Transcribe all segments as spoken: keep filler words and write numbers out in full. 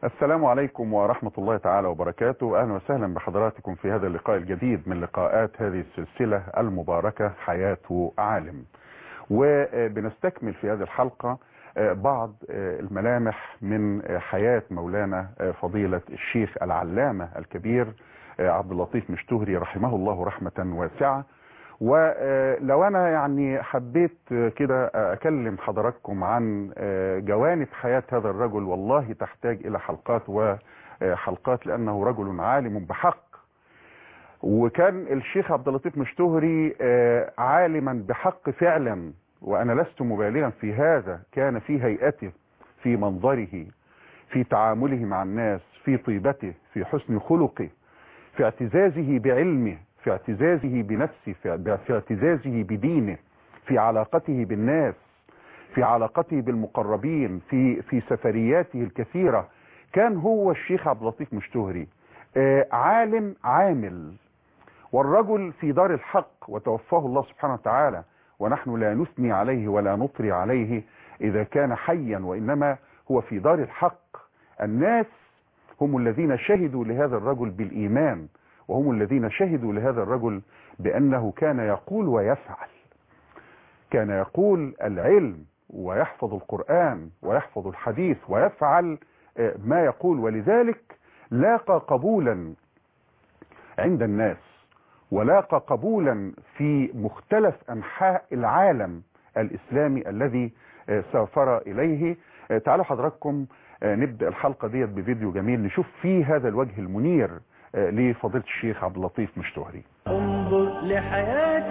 السلام عليكم ورحمة الله تعالى وبركاته. أهلا وسهلا بحضراتكم في هذا اللقاء الجديد من لقاءات هذه السلسلة المباركة حياة عالم. وبنستكمل في هذه الحلقة بعض الملامح من حياة مولانا فضيلة الشيخ العلامة الكبير عبد اللطيف مشتهري رحمه الله رحمة واسعة. ولو أنا يعني حبيت كده أكلم حضراتكم عن جوانب حياة هذا الرجل، والله تحتاج إلى حلقات وحلقات، لأنه رجل عالم بحق. وكان الشيخ عبد اللطيف مشتهري عالما بحق فعلا، وأنا لست مبالغا في هذا. كان في هيئته، في منظره، في تعامله مع الناس، في طيبته، في حسن خلقه، في اعتزازه بعلمه، في اعتزازه بنفسه، في اعتزازه بدينه، في علاقته بالناس، في علاقته بالمقربين، في في سفرياته الكثيرة. كان هو الشيخ عبد اللطيف مشتهري عالم عامل، والرجل في دار الحق، وتوفاه الله سبحانه وتعالى، ونحن لا نثني عليه ولا نطري عليه إذا كان حيا، وإنما هو في دار الحق. الناس هم الذين شهدوا لهذا الرجل بالإيمان، وهم الذين شهدوا لهذا الرجل بأنه كان يقول ويفعل. كان يقول العلم ويحفظ القرآن ويحفظ الحديث ويفعل ما يقول، ولذلك لاقى قبولا عند الناس، ولاقى قبولا في مختلف أنحاء العالم الإسلامي الذي سافر إليه. تعالوا حضراتكم نبدأ الحلقة ديت بفيديو جميل نشوف فيه هذا الوجه المنير لفضيلة الشيخ عبد اللطيف مشتهري. انظر لحياة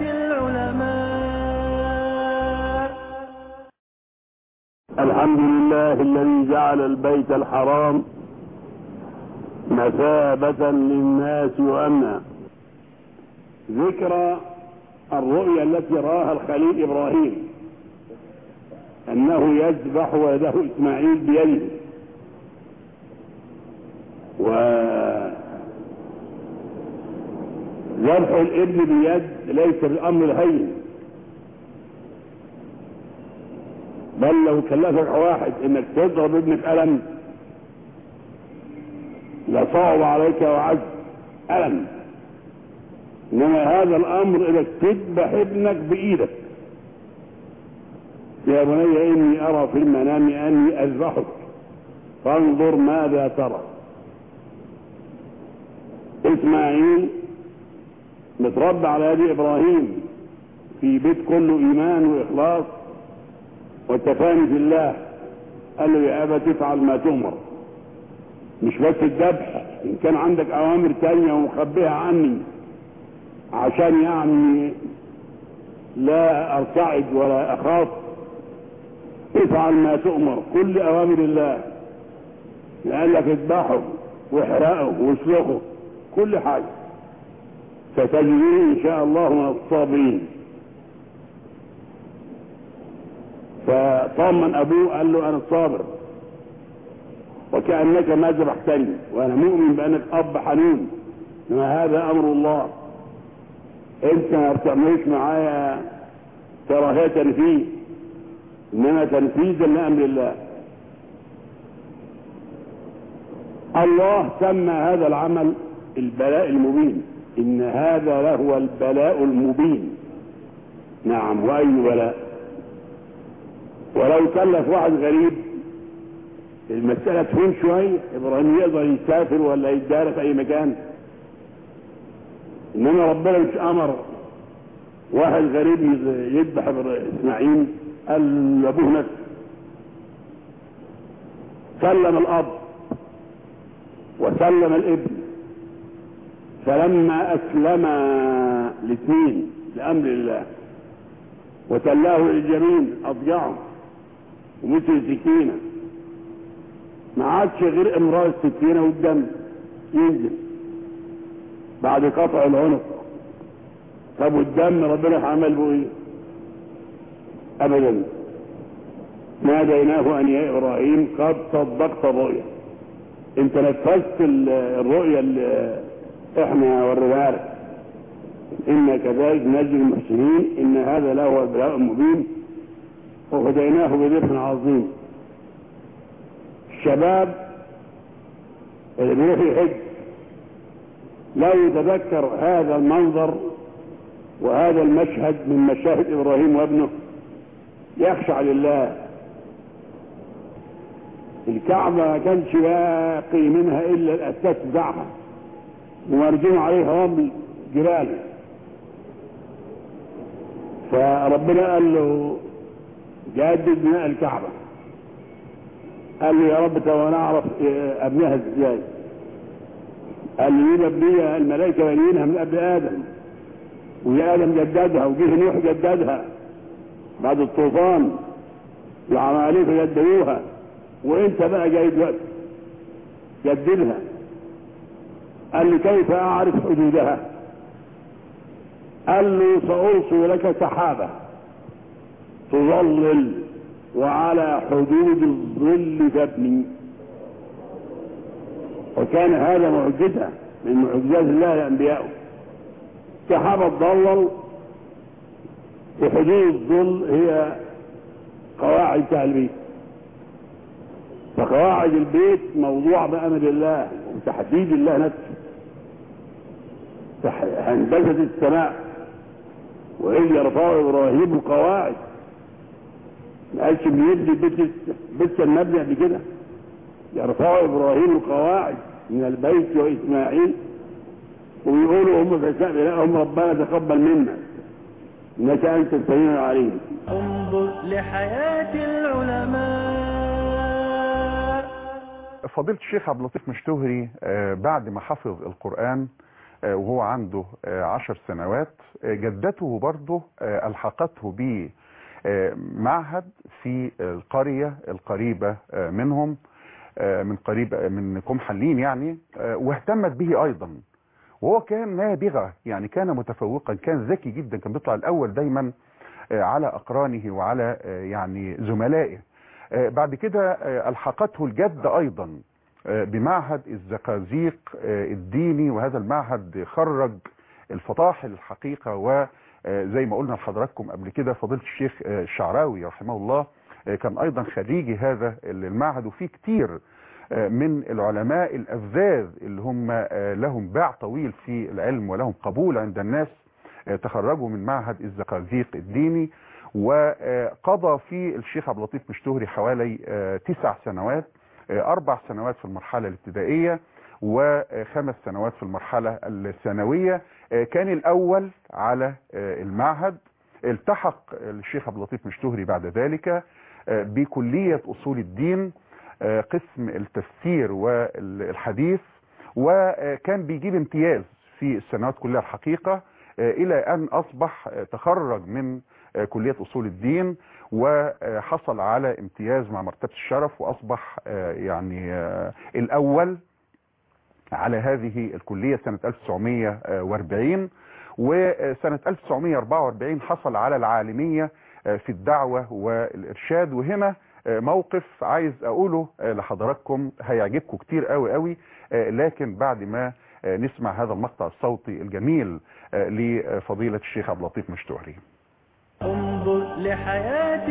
العلماء. الحمد لله الذي جعل البيت الحرام مثابة للناس وأمنا. ذكرى الرؤيا التي رآها الخليل إبراهيم أنه يذبح ولده إسماعيل بيده، وذبح الابن بيد ليس بالأمر الهين، بل لو كلفك واحد انك تضرب ابنك ألم لصعب عليك وعز ألم، انما هذا الامر انك تذبح ابنك بايدك. يا بني اني ارى في المنام اني اذبحك فانظر ماذا ترى. اسماعيل متربى على يد ابراهيم في بيت كله ايمان واخلاص والتفاني في الله. قال له يا ابا تفعل ما تؤمر، مش بس الذبح، ان كان عندك اوامر تانية ومخبيها عني عشان يعني لا ارتعد ولا اخاف، افعل ما تؤمر، كل اوامر الله. قال لك اذبحه واحرقه واسلخه، كل حاجه، ستجدني ان شاء الله من الصابرين. فطمن ابوه قال له انا صابر وكأنك ما ذبحتني، وانا مؤمن بانك اب حنون، انما هذا امر الله، انت ما بتعملش معايا كراهية فيه، انما تنفيذا لامر الله. الله سمى هذا العمل البلاء المبين، ان هذا لهو البلاء المبين. نعم، واي بلاء. ولو كلف واحد غريب المسألة تهون شوية، ابراهيم يقدر يسافر ولا يتدار في اي مكان، انما ربنا مش امر واحد غريب يذبح اسماعيل، قال لابوه نفسه. سلم الاب وسلم الابن، فلما اسلم الاثنين لامر الله وتلاه للجميل اضجعه ومثل سكينه، ما عادش غير امرار السكينه والدم ينزل بعد قطع العنق. طب والدم ربنا عمل به ايه؟ ابدا. ناديناه ان يا ابراهيم قد صدقت الرؤيا، انت نفذت الرؤيا اللي احنا وريناها لك، إن كذلك نجزي المحسنين، إن هذا له البلاء المبين، وهديناه بذبح عظيم. الشباب اللي بيروح يحج لا يتذكر هذا المنظر وهذا المشهد من مشاهد إبراهيم وابنه يخشع لله. الكعبة ما كانش باقي منها إلا الأساس بتاعها ومرجون عليها رمل جبال. فربنا قال له جدد بناء الكعبة. قال له يا رب طب انا اعرف ابنها ازاي؟ قال لي دي مبنيه الملائكه بانيينها من قبل ادم، ويا ادم جددها وجه نوح جددها بعد الطوفان وعماليق جددوها، وانت بقى جاي دلوقتي جددها. قال لي كيف اعرف حدودها؟ قال له سأرسل لك سحابه تظلل وعلى حدود الظل تبني. وكان هذا معجزة من معجزات الله لأنبيائه. سحابة تظلل وحدود الظل هي قواعد بتاع البيت. فقواعد البيت موضوع بأمر الله وتحديد الله نفسه. هندسة السماء وإذ يرفع إبراهيم القواعد. ما قالش بيبني بيت بيت المبني قبل كده. يرفع ابراهيم القواعد من البيت واسماعيل ويقولوا هم في اسماء ربنا تقبل منا انك انت السميع العليم. انظر لحياة العلماء. فضيلة الشيخ عبد اللطيف مشتهري بعد ما حفظ القرآن وهو عنده عشر سنوات جدته برضه الحقته ب معهد في القرية القريبة منهم من قريب من كوم حلين يعني، واهتمت به ايضا. وهو كان نابغة يعني، كان متفوقا، كان ذكي جدا، كان بيطلع الاول دايما على اقرانه وعلى يعني زملائه. بعد كده الحقته الجد ايضا بمعهد الزقازيق الديني، وهذا المعهد خرج الفطاحل الحقيقة. و زي ما قلنا لحضراتكم قبل كده فضيلة الشيخ الشعراوي رحمه الله كان ايضا خريجي هذا المعهد. وفي كتير من العلماء الافذاذ اللي هم لهم باع طويل في العلم ولهم قبول عند الناس تخرجوا من معهد الزقازيق الديني. وقضى في الشيخ عبد اللطيف مشتهري حوالي تسع سنوات، اربع سنوات في المرحلة الابتدائية وخمس سنوات في المرحلة الثانوية. كان الأول على المعهد. التحق الشيخ عبد اللطيف مشتهري بعد ذلك بكلية أصول الدين قسم التفسير والحديث، وكان بيجيب امتياز في السنوات كلها الحقيقة، إلى أن أصبح تخرج من كلية أصول الدين وحصل على امتياز مع مرتبة الشرف، وأصبح يعني الأول على هذه الكلية سنة ألف وتسعمائة وأربعين. وسنة ألف وتسعمائة وأربعة وأربعين حصل على العالمية في الدعوة والإرشاد. وهنا موقف عايز أقوله لحضراتكم هيعجبكم كتير قوي قوي، لكن بعد ما نسمع هذا المقطع الصوتي الجميل لفضيلة الشيخ عبد اللطيف مشتهري. انظر لحياة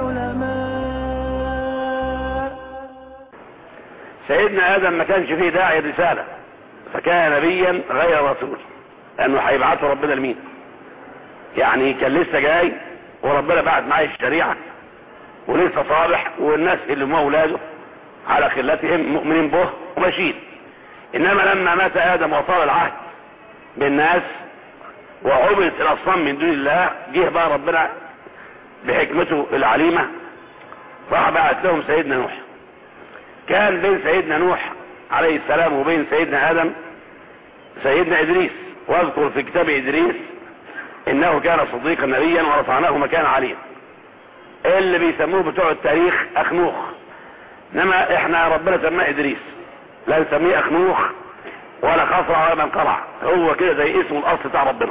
العلماء. سيدنا آدم ما كانش فيه داعي رسالة، فكان نبيا غير رسول، لأنه هيبعثه ربنا لمين؟ يعني كان لسه جاي وربنا بعت معاه الشريعة ولسه صالح، والناس اللي هم أولاده على خلتهم مؤمنين به وماشيين. إنما لما مات آدم وصار العهد بالناس وعبدت الأصنام من دون الله، جه بقى ربنا بحكمته العليمة راح بعت لهم سيدنا نوح. كان بين سيدنا نوح عليه السلام وبين سيدنا آدم سيدنا إدريس، واذكر في كتاب إدريس إنه كان صديقا نبيا ورفعناه مكانا عليا، اللي بيسموه بتوع التاريخ أخنوخ، انما احنا ربنا سماه إدريس، لا نسميه أخنوخ ولا خصرع ولا منقرع، هو كده زي اسمه الأصل بتاع ربنا.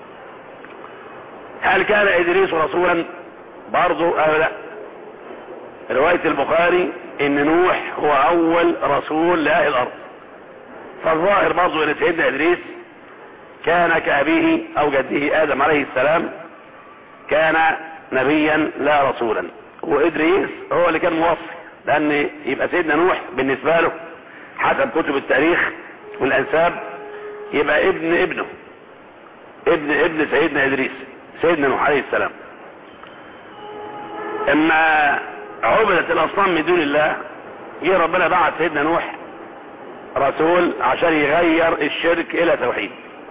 هل كان إدريس رسولا؟ برضو أه لا. رواية البخاري ان نوح هو اول رسول لأهل الارض، فالظاهر برضو ان سيدنا إدريس كان كأبيه او جده آدم عليه السلام، كان نبيا لا رسولا، وإدريس هو اللي كان موصي، لان يبقى سيدنا نوح بالنسبة له حسب كتب التاريخ والانساب يبقى ابن ابنه ابن ابن سيدنا ادريس سيدنا نوح عليه السلام. اما عبدت الاصنام من دون الله جه ربنا بعت سيدنا نوح رسول عشان يغير الشرك الى توحيد.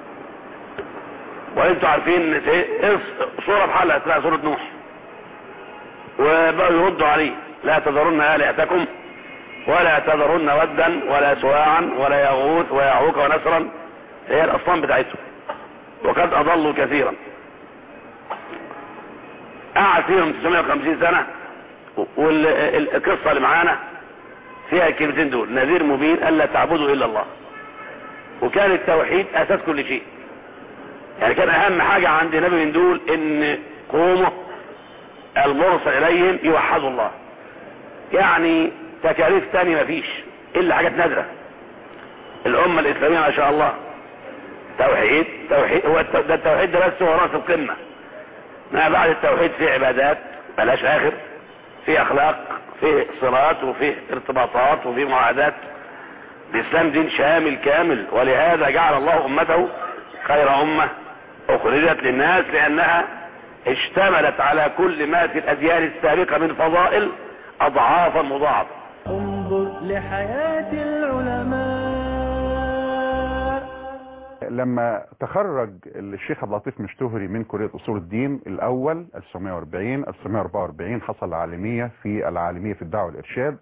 وانتوا عارفين صورة بحلقة اسمها صورة نوح، وبقوا يردوا عليه لا تذرن آلهتكم ولا تذرن ودا ولا سواعا ولا يغوث ويعوق ونسرا، هي الاصنام بتاعتهم، وقد اضلوا كثيرا. قعد فيهم تسعمائة وخمسين سنة، والقصة اللي معانا فيها الكلمتين دول: نذير مبين الا تعبدوا الا الله. وكان التوحيد اساس كل شيء، يعني كان اهم حاجة عند نبي من دول ان قومه المرسل اليهم يوحدوا الله. يعني تكاليف تانية مفيش الا حاجات نادرة. الامة الاسلامية ما شاء الله توحيد توحيد هو ده التوحيد ده بس هو راس القمة. ما بعد التوحيد في عبادات بلاش اخر، في اخلاق، في صلات، وفي ارتباطات، وفي معاهدات. الاسلام دين شامل كامل، ولهذا جعل الله امته خير امة اخرجت للناس، لانها اشتملت على كل ما في الاديان السابقة من فضائل اضعافا مضاعفة. انظر لحياة العلماء. لما تخرج الشيخ عبد اللطيف مشتهري من كلية اصول الدين الاول ألف وتسعمائة وأربعين ألف وتسعمائة وأربعة وأربعين حصل على العالمية في العالمية في الدعوة والارشاد.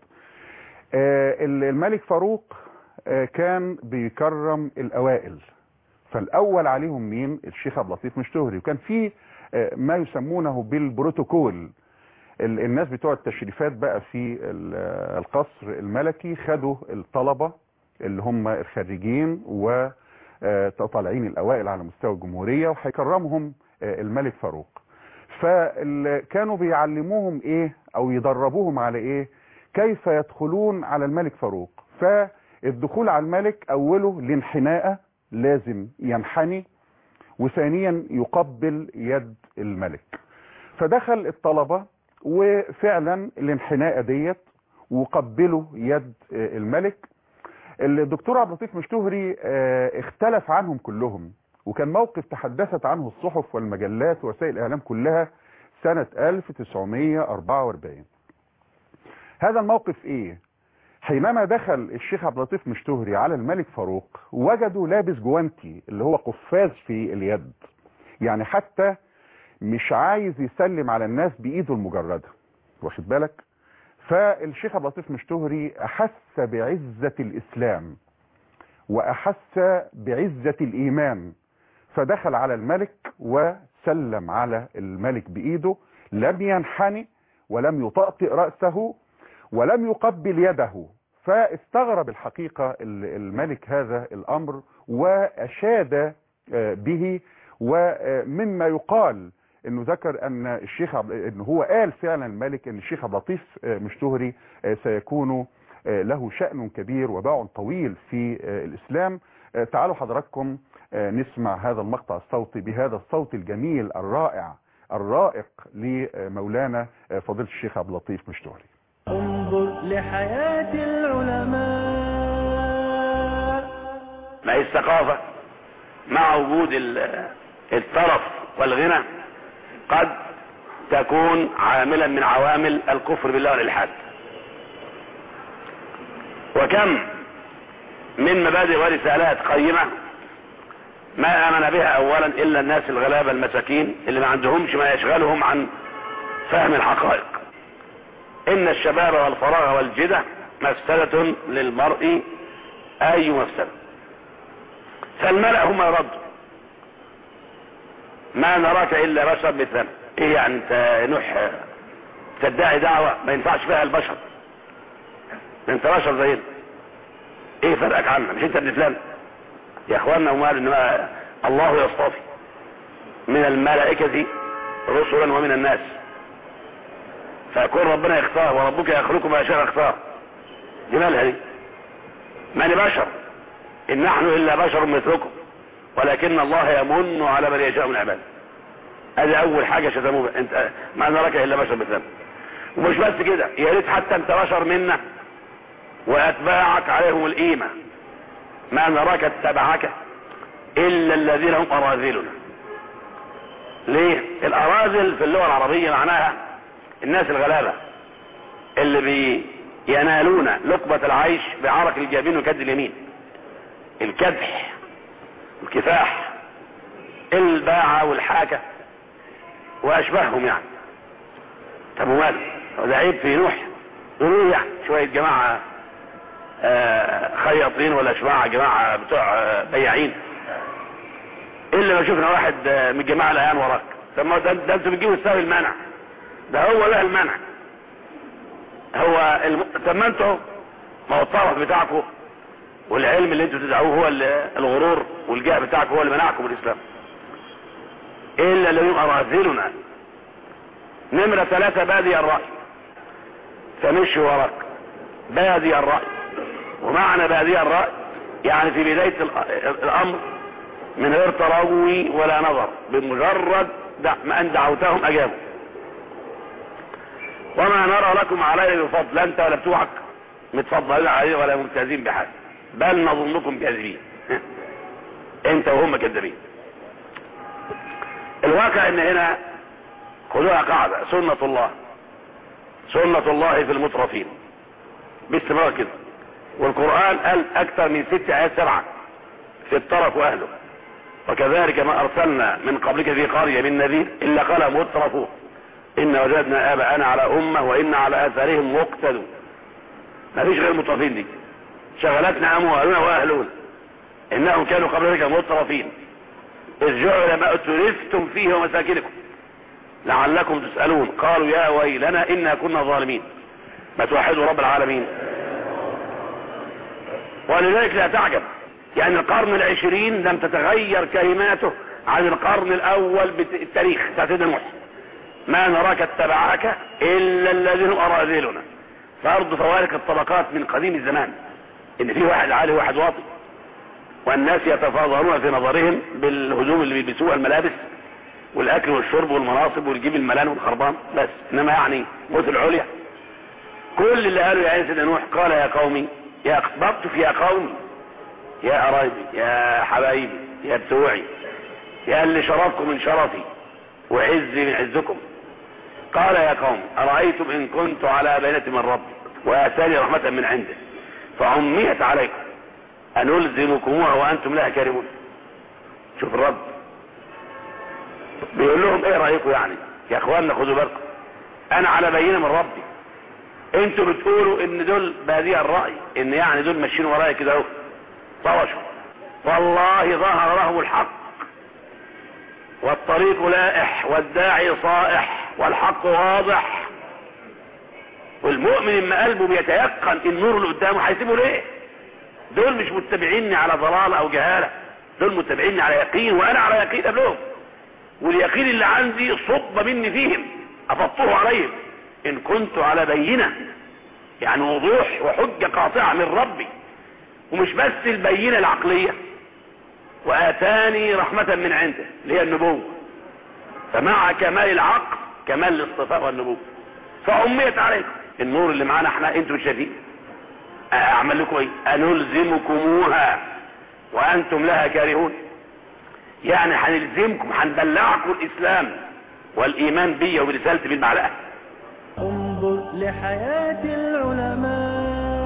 الملك فاروق كان بيكرم الاوائل، فالاول عليهم مين؟ الشيخ عبد اللطيف مشتهري. وكان في ما يسمونه بالبروتوكول، الناس بتوع التشريفات بقى في القصر الملكي خدوا الطلبة اللي هم الخريجين وطالعين الاوائل على مستوى الجمهورية، وهيكرمهم الملك فاروق. فكانوا بيعلموهم ايه او يدربوهم على ايه؟ كيف يدخلون على الملك فاروق. فالدخول على الملك اوله الانحناء، لازم ينحني، وثانيا يقبل يد الملك. فدخل الطلبة وفعلا الانحناء ديت وقبلوا يد الملك. الدكتور عبد اللطيف مشتهري اختلف عنهم كلهم، وكان موقف تحدثت عنه الصحف والمجلات ووسائل الاعلام كلها سنة ألف وتسعمائة وأربعة وأربعين. هذا الموقف ايه؟ حينما دخل الشيخ عبد اللطيف مشتهري على الملك فاروق وجدوا لابس جوانتي اللي هو قفاز في اليد، يعني حتى مش عايز يسلم على الناس بايده المجردة، واخد بالك؟ فالشيخ عبد اللطيف مشتهري احس بعزة الاسلام واحس بعزة الايمان، فدخل على الملك وسلم على الملك بايده، لم ينحني ولم يطأطئ رأسه ولم يقبل يده. فاستغرب الحقيقة الملك هذا الامر واشاد به. ومما يقال انه ذكر ان الشيخ عبد انه هو قال فعلا الملك ان الشيخ عبد اللطيف مشتهري سيكون له شأن كبير وباع طويل في الاسلام. تعالوا حضراتكم نسمع هذا المقطع الصوتي بهذا الصوت الجميل الرائع الرائق لمولانا فضيلة الشيخ عبد اللطيف مشتهري. انظر لحياة العلماء. ما هي الثقافة مع وجود الطرف والغنى قد تكون عاملا من عوامل الكفر بالله والإلحاد. وكم من مبادئ ورسالات قيمة ما آمن بها أولا إلا الناس الغلابة المساكين اللي ما عندهمش ما يشغلهم عن فهم الحقائق. إن الشباب والفراغ والجدة مفسدة للمرء أي مفسدة. فالملأ هم يردوا: ما نراك إلا بشر مثلنا. إيه يعني أنت نوح تدعي دعوة ما ينفعش فيها البشر؟ أنت بشر زينا، إيه فرقك عنا؟ مش أنت ابن فلان؟ يا إخواننا ومال إنما الله يصطفي من الملائكة رسلا ومن الناس، فيكون ربنا يختار وربك يخلق ما يشاء يختار. دي مالها دي؟ ما أنا بشر، إن نحن إلا بشر مثلكم ولكن الله يمن على من يشاء من عباده. هذه أول حاجة شتموها، أنت ما نراك إلا بشر مثلنا. ومش بس كده، يا ريت حتى أنت بشر منا وأتباعك عليهم الإيمة ما نراك اتبعك إلا الذين هم أراذلنا. ليه؟ الأراذل في اللغة العربية معناها الناس الغلابة اللي بينالون لقمة العيش بعرق الجبين وكد اليمين، الكدح الكفاح الباعة والحاكة وأشبههم يعني. طب وماذا؟ ده عيب في نوح؟ يقولوا يعني شوية جماعة آه خياطين ولا جماعة جماعة بتوع آه بياعين، إلا ما شفنا واحد آه من الجماعة الآن وراك. طب ما ده, ده انتوا بتجيبوا السبب المنع، ده هو له المنع. هو الم... طب ما انتوا ما هو الطرف بتاعكم والعلم اللي انتوا تدعوه هو الغرور والجاه بتاعكم هو اللي منعكم الإسلام. إلا الذين أراذلنا. نمرة ثلاثة بادي الرأي، فمشي وراك بادي الرأي. ومعنى بادي الرأي يعني في بداية الأمر من غير تروي ولا نظر، بمجرد ما أن دعوتهم أجابوا. وما نرى لكم عليه بفضل، لا أنت ولا بتوعك متفضلين عليه ولا ممتازين بحال، بل نظنكم كاذبين. أنت وهم كذابين. الواقع ان هنا خذوها قاعدة، سنة الله سنة الله في المترفين باستمرار كده. والقرآن قال اكثر من ست آيات سبعة في الترف واهله. وكذلك ما ارسلنا من قبلك في قرية من نذير الا قال مترفوه ان وجدنا اباءنا على امة وان على اثارهم مقتدون. ما فيش غير المترفين دي. شغلتنا اموالنا واهلنا انهم كانوا قبل ذلك مترفين إذ جعل ما أترفتم فيه ومساكنكم لعلكم تسألون قالوا يا ويلنا إنا كنا ظالمين. ما توحدوا رب العالمين. ولذلك لا تعجب يعني القرن العشرين لم تتغير كلماته عن القرن الأول بالتاريخ بتاع سيدنا نوح. ما نراك اتبعك إلا الذين أراذلنا. فرض فوارق الطبقات من قديم الزمان، إن في واحد عالي وواحد واطي، والناس يتفاضلون في نظرهم بالهدوم اللي بيلبسوها، الملابس والاكل والشرب والمناصب والجيب الملان والخربان بس. انما يعني موت العليا. كل اللي قالوا يا سيدنا نوح قال يا قومي يا اقبضت في يا قومي يا قرايبي يا حبايبي يا بتوعي يا اللي شرفكم من شرفي وعزي من عزكم. قال يا قوم ارايتم ان كنت على بينة من ربي واتاني رحمة من عنده فعميت عليكم أنلزمكموها وأنتم لها كارهون. شوف الرب بيقول لهم ايه رأيكم يعني يا اخواننا خذوا بالكم انا على بينة من ربي، انتوا بتقولوا ان دول بادئ الرأي ان يعني دول ماشيين ورايا كده اهو طوشوا. والله ظهر لهم الحق والطريق لائح والداعي صائح والحق واضح. والمؤمن اما قلبه بيتيقن النور اللي قدامه هيسيبه ليه؟ دول مش متبعيني على ضلال او جهالة، دول متبعيني على يقين وانا على يقين قبلهم. واليقين اللي عندي صب مني فيهم افطره عليهم ان كنت على بينة، يعني وضوح وحجة قاطعة من ربي. ومش بس البينة العقلية، واتاني رحمة من عنده اللي هي النبوة. فمع كمال العقل كمال الاصطفاء والنبوة. فعميت عليكم النور اللي معانا احنا انتوا مش شايفين. اعمل لكم ايه؟ انلزمكموها وانتم لها كارهون. يعني هنلزمكم هنبلعكم الاسلام والايمان بي وبرسالتي بالمعلقه. انظر لحياة العلماء.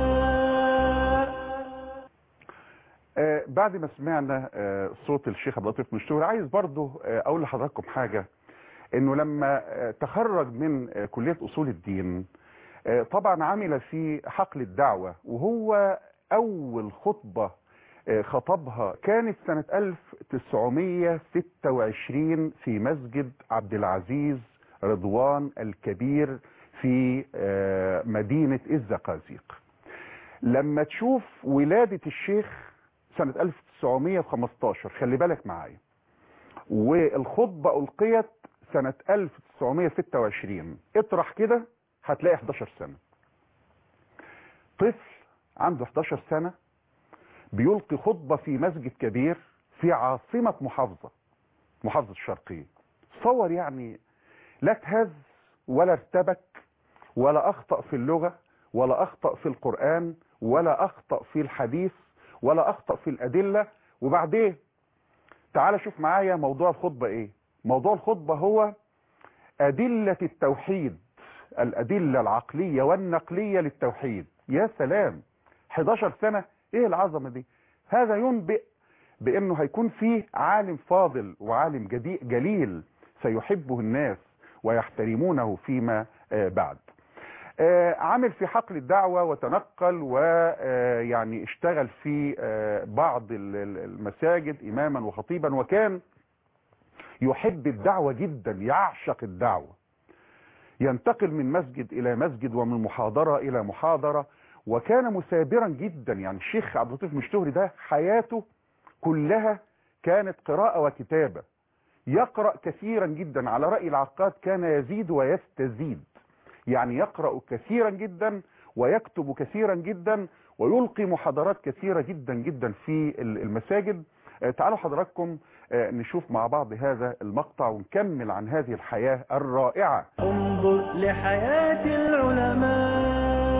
آه بعد ما سمعنا آه صوت الشيخ عبد اللطيف مشتور، عايز برضه آه اقول لحضراتكم حاجه، انه لما آه تخرج من آه كليه اصول الدين آه طبعا عمل في حقل الدعوه، وهو اول خطبه آه خطبها كانت سنه ألف وتسعمية وستة وعشرين في مسجد عبد العزيز رضوان الكبير في آه مدينه الزقازيق. لما تشوف ولاده الشيخ سنة ألف وتسعمية وخمستاشر، خلي بالك معايا، والخطبة ألقيت سنة ألف وتسعمية وستة وعشرين، اطرح كده هتلاقي حداشر سنة. طفل عنده حداشر سنة بيلقي خطبة في مسجد كبير في عاصمة محافظة محافظة الشرقية. تصور يعني، لا اتهز ولا ارتبك ولا أخطأ في اللغة ولا أخطأ في القرآن ولا أخطأ في الحديث ولا أخطأ في الأدلة. وبعدين تعال شوف معايا موضوع الخطبة إيه. موضوع الخطبة هو أدلة التوحيد، الأدلة العقلية والنقلية للتوحيد. يا سلام، حداشر سنة، إيه العظمة دي؟ هذا ينبئ بأنه هيكون فيه عالم فاضل وعالم جليل سيحبه الناس ويحترمونه فيما بعد. عمل في حقل الدعوة وتنقل ويعني اشتغل في بعض المساجد إماما وخطيبا، وكان يحب الدعوة جدا، يعشق الدعوة، ينتقل من مسجد إلى مسجد ومن محاضرة إلى محاضرة، وكان مثابرا جدا. يعني الشيخ عبد اللطيف مشتهري ده حياته كلها كانت قراءة وكتابة، يقرأ كثيرا جدا، على رأي العقاد كان يزيد ويستزيد، يعني يقرأ كثيرا جدا ويكتب كثيرا جدا ويلقي محاضرات كثيرة جدا جدا في المساجد. تعالوا حضراتكم نشوف مع بعض هذا المقطع ونكمل عن هذه الحياة الرائعة. انظر لحياة العلماء.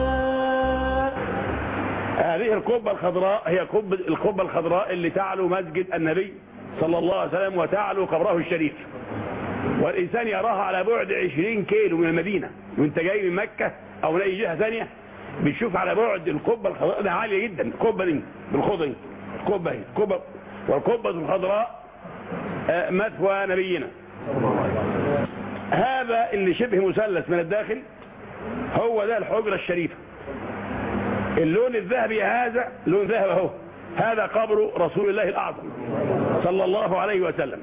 هذه القبة الخضراء هي قبة القبة الخضراء اللي تعلو مسجد النبي صلى الله عليه وسلم وتعلو قبره الشريف، والإنسان يراها على بعد عشرين كيلو من المدينة، وانت جاي من مكة أو من أي جهة ثانية بتشوف على بعد القبة الخضراء ده عالية جدا. القبة دي بالخضر، القبة هي القبة، والقبة الخضراء مثوى نبينا. هذا اللي شبه مثلث من الداخل هو ده الحجرة الشريفة. اللون الذهبي هذا لون ذهب اهو، هذا قبر رسول الله الأعظم صلى الله عليه وسلم.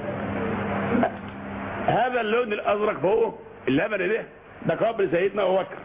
هذا اللون الأزرق فوقه اللبن ده ده قبر سيدنا أبو بكر،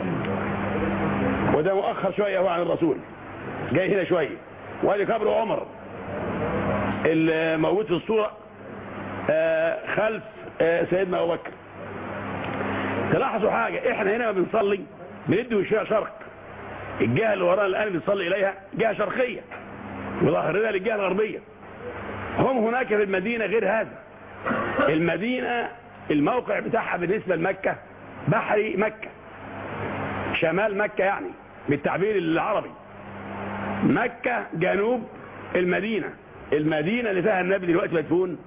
وده مؤخر شوية هو عن الرسول، جاي هنا شوية. وادي قبر عمر الموجود في الصورة خلف سيدنا أبو بكر. تلاحظوا حاجة، احنا هنا ما بنصلي بندي وشها شرق، الجهة اللي ورانا الآن بنصلي إليها جهة شرقية وظهرنا للجهة الغربية. هم هناك في المدينة غير هذا. المدينة الموقع بتاعها بالنسبة لمكة بحري مكة، شمال مكة يعني بالتعبير العربي. مكة جنوب المدينة، المدينة اللي فيها النبي دلوقتي مدفون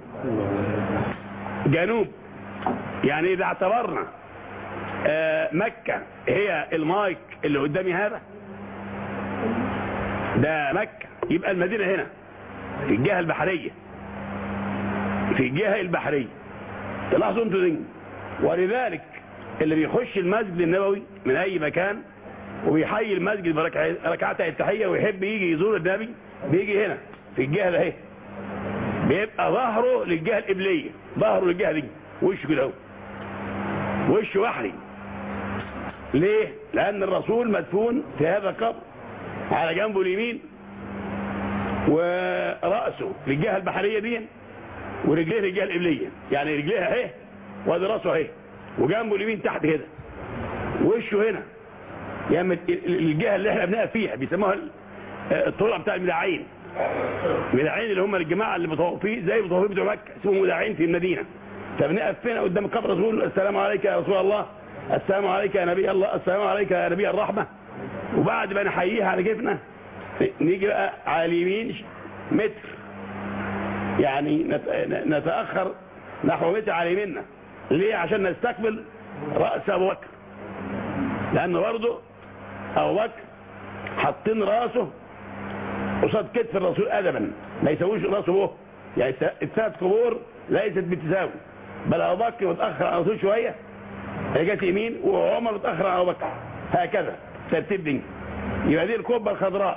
جنوب. يعني إذا اعتبرنا مكة هي المايك اللي قدامي هذا ده مكة، يبقى المدينة هنا في الجهة البحرية، في الجهة البحرية. تلاحظوا انتوا دي. ولذلك اللي بيخش المسجد النبوي من اي مكان وبيحيي المسجد بركعتي التحية ويحب يجي يزور النبي بيجي هنا في الجهة ده اهي، بيبقى ظهره للجهة القبلية، ظهره للجهة دي، وشه كده اهو، وشه بحري. ليه؟ لأن الرسول مدفون في هذا القبر على جنبه اليمين، ورأسه للجهة البحرية دي، ورجليه للجهة القبلية، يعني رجليها اهي وادي راسه اهي، وجنبه اليمين تحت كده، وشه هنا يعني الجهة اللي احنا بنقف فيها بيسموها الطرق بتاع المداعين. المداعين اللي هم الجماعة اللي بيطوفوا زي بيطوفوا بتوع مكة، اسمهم مداعين في المدينة. فبنقف فينا قدام قبر الرسول، السلام عليك يا رسول الله، السلام عليك يا نبي الله، السلام عليك يا نبي الرحمة. وبعد ما نحييها على كيفنا نيجي بقى على اليمين متر، يعني نتأخر نحو متر على يميننا. ليه؟ عشان نستقبل رأس أبو بكر، لأنه برضه أبو بكر حاطين راسه قصاد كتف الرسول أدبا، ما يسويش راسه به، يعني الثلاث قبور ليست بتساوي، بل أبو بكر متأخر عن الرسول شوية جت يمين، وعمر متأخر عن أبو بكر، هكذا ترتيب دي. يبقى دي القبة الخضراء،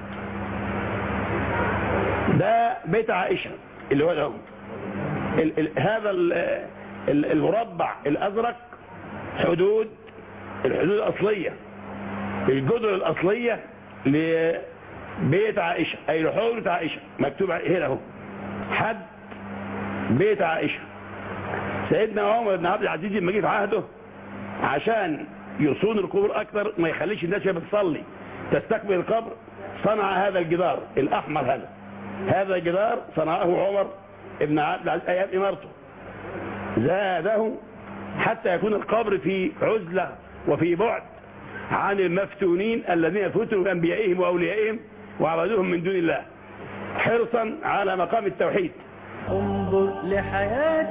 ده بيت عائشة اللي هو ده. ال ال هذا ال ال المربع الأزرق حدود الحدود الأصلية، الجدر الأصلية لبيت عائشة، أي لحجرة عائشة، مكتوب هنا اهو حد بيت عائشة. سيدنا عمر بن عبد العزيز لما جه في عهده عشان يصون القبور أكثر، ما يخليش الناس وهي بتصلي تستقبل القبر، صنع هذا الجدار الأحمر. هذا هذا الجدار صنعه عمر بن عبد العزيز أيام إمارته، زاده حتى يكون القبر في عزلة وفي بعد عن المفتونين الذين فتنوا بأنبيائهم وأوليائهم وعبدوهم من دون الله حرصا على مقام التوحيد. انظر لحياة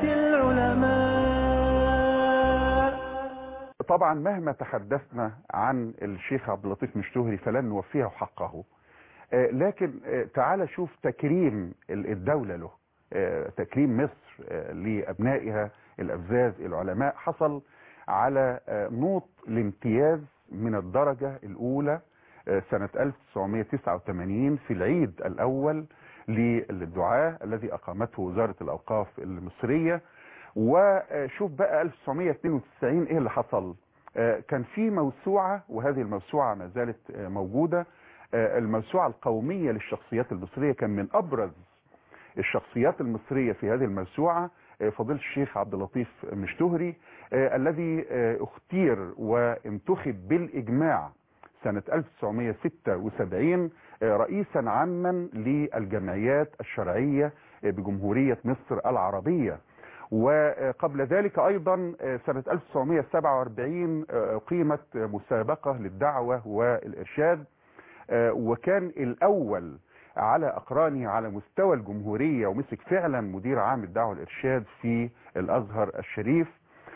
العلماء. طبعا مهما تحدثنا عن الشيخ عبد اللطيف مشتهري فلن نوفيه حقه، لكن تعال شوف تكريم الدولة له، تكريم مصر لأبنائها الأفزاز العلماء حصل على نوط الامتياز من الدرجة الأولى سنة ألف وتسعمائة وتسعة وثمانين في العيد الأول للدعاء الذي أقامته وزارة الأوقاف المصرية. وشوف بقى ألف وتسعمائة واثنين وتسعين إيه اللي حصل. كان في موسوعة، وهذه الموسوعة ما زالت موجودة، الموسوعة القومية للشخصيات المصرية. كان من أبرز الشخصيات المصرية في هذه الموسوعة فضيلة الشيخ عبد اللطيف مشتهري الذي اختير وانتخب بالإجماع سنة ألف وتسعمائة وستة وسبعين رئيسا عاما للجمعيات الشرعية بجمهورية مصر العربية. وقبل ذلك أيضا سنة ألف وتسعمائة وسبعة وأربعين قيمت مسابقة للدعوة والإرشاد، وكان الأول على أقرانه على مستوى الجمهورية، ومسك فعلا مدير عام الدعوة والإرشاد في الأزهر الشريف.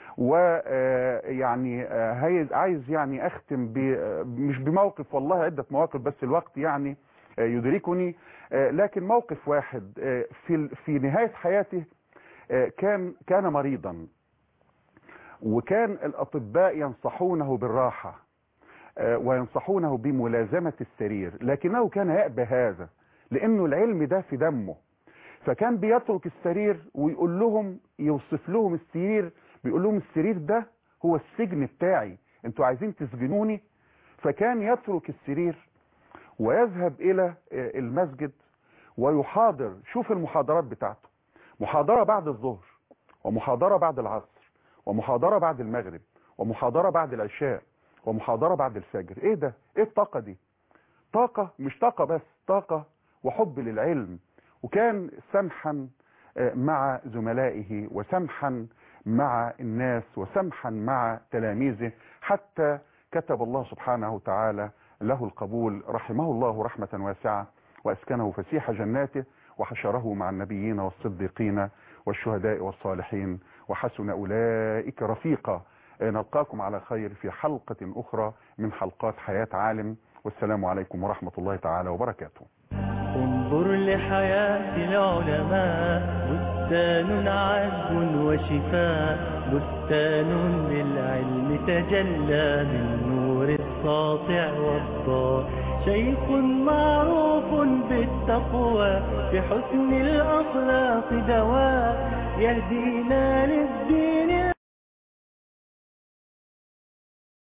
ويعني عايز يعني أختم مش بموقف، والله عدة مواقف بس الوقت يعني يدركني، لكن موقف واحد في في نهاية حياته. كان كان مريضا، وكان الأطباء ينصحونه بالراحة وينصحونه بملازمة السرير، لكنه كان يأبى هذا لأنه العلم ده في دمه. فكان بيترك السرير ويقول لهم، يوصف لهم السرير، بيقول لهم السرير ده هو السجن بتاعي، انتوا عايزين تسجنوني. فكان يترك السرير ويذهب إلى المسجد ويحاضر. شوف المحاضرات بتاعته، محاضرة بعد الظهر، ومحاضرة بعد العصر، ومحاضرة بعد المغرب، ومحاضرة بعد العشاء، ومحاضرة بعد الفجر. ايه ده؟ ايه الطاقة دي؟ طاقة، مش طاقة بس، طاقة وحب للعلم. وكان سمحا مع زملائه، وسمحا مع الناس، وسمحا مع تلاميذه، حتى كتب الله سبحانه وتعالى له القبول رحمه الله رحمة واسعة، وأسكنه فسيح جناته، وحشره مع النبيين والصديقين والشهداء والصالحين، وحسن أولئك رفيقا. نلقاكم على خير في حلقة أخرى من حلقات حياة عالم، والسلام عليكم ورحمة الله تعالى وبركاته. انظر لحياة العلماء، بستان عذب وشفاء، بستان للعلم تجلى من نور الساطع والضاء. شيخ معروف بالتقوى، بحسن الأخلاق دواء، يهدينا للدين